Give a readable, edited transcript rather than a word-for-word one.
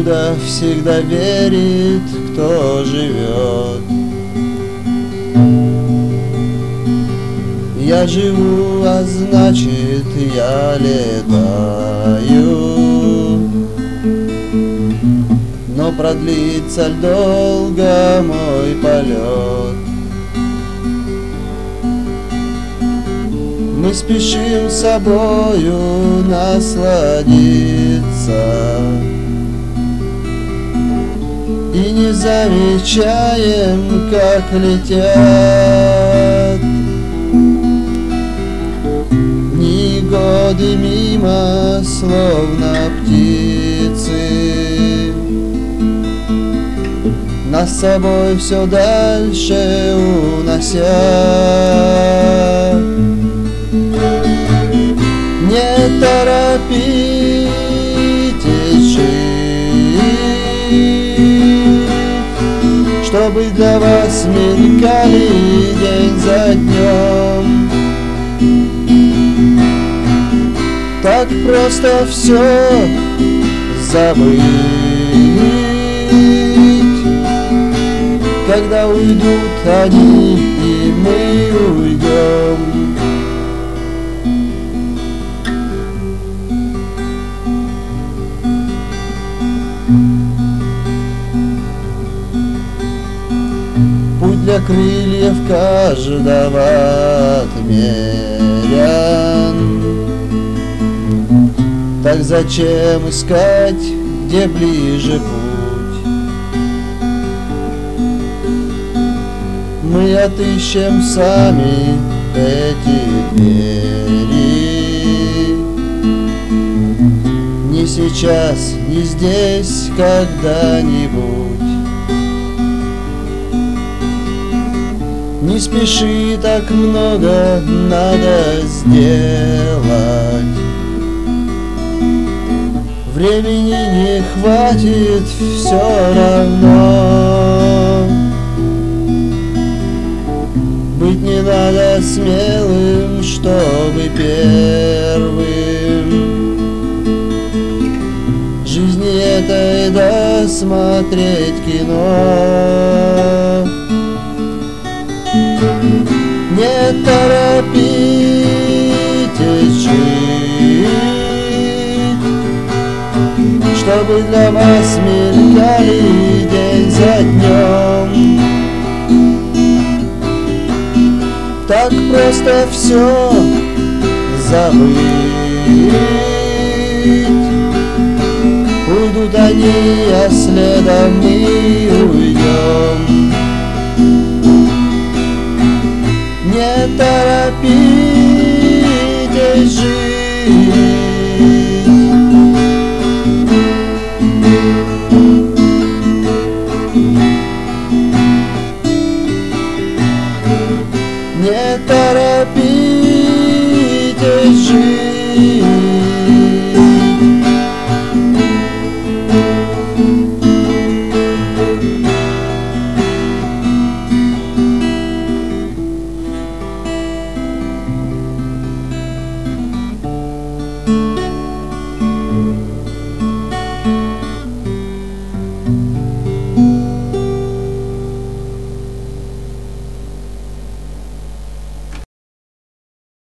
Чудо всегда верит, кто живет. Я живу, а значит я летаю. Но продлится ль долго мой полет? Мы спешим с собою насладиться и не замечаем, как летят дни, годы мимо, словно птицы, нас с собой все дальше унося. Не торопитесь жить, чтобы для вас мелькали день за днем. Так просто все забыть, когда уйдут они, и мы уйдем. Путь для крыльев каждого отмерян. Так зачем искать, где ближе путь? Мы отыщем сами эти двери. Не сейчас, не здесь, когда-нибудь. Не спеши, так много надо сделать. Времени не хватит все равно. Быть не надо смелым, чтобы первым жизни этой досмотреть кино. Не торопитесь жить, чтобы для вас мелькали день за днем. Так просто все забыть. Уйдут они, а следом мы уйдем. Не торопитесь